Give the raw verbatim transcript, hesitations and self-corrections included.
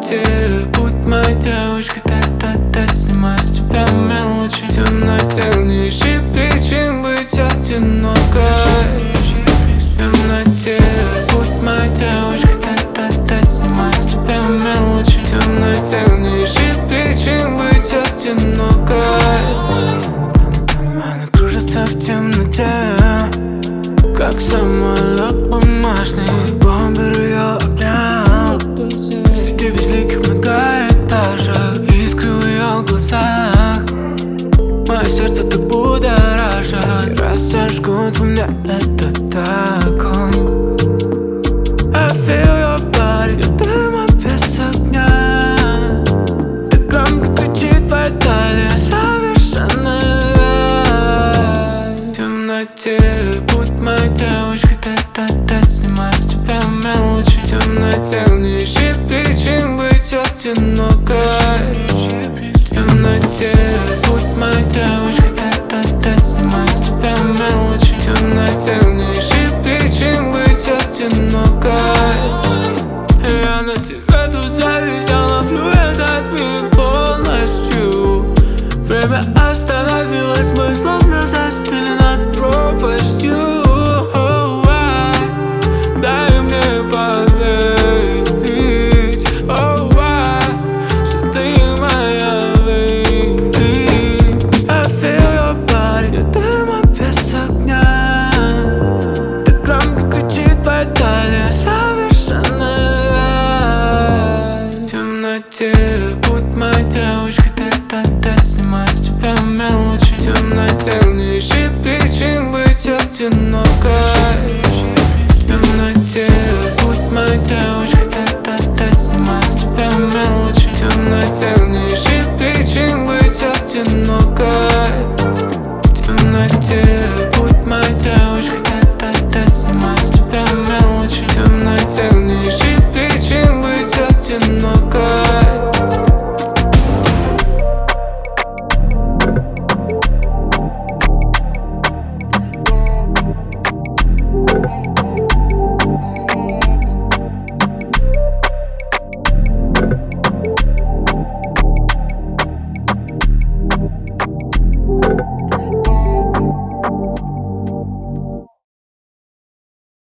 темноте будь моей девушкой, тет-а-тет, снимай с тебя мелочи. В темноте не ищи причин быть одинокой. В темноте будь моей девушкой, тет-а-тет, снимай с тебя мелочи. В темноте не ищи причин быть одинокой. Она кружится в темноте, как самолет бумажный. Бомбер ее обнял среди безликих многоэтажек, искры в ее глазах мое сердце так будоражит. И раз зажгут в мне этот огонь, I feel your body, дыма без огня. Так громко кричит твоя талия, совершенный рай. В темноте будь моей девушкой, тет-а-тет, снимай с тебя мелочи. В темноте не ищи причин быть одинокой. В темноте будь моей девушкой, тет-а-тет, снимай с тебя мелочи. В темноте не ищи причин быть одинокой. Я на тебя тут зависел, ловлю этот мир полностью. Время остановилось, мы словно застыли над пропастью. Дай мне поверить, oh, ah, что ты моя леди. I feel your body, дыма без огня. Так громко кричит твоя талия, совершенный рай. В темноте будь моей девушкой, тет-а-тет, снимай с тебя мелочи. В темноте не ищи причин быть одинокой.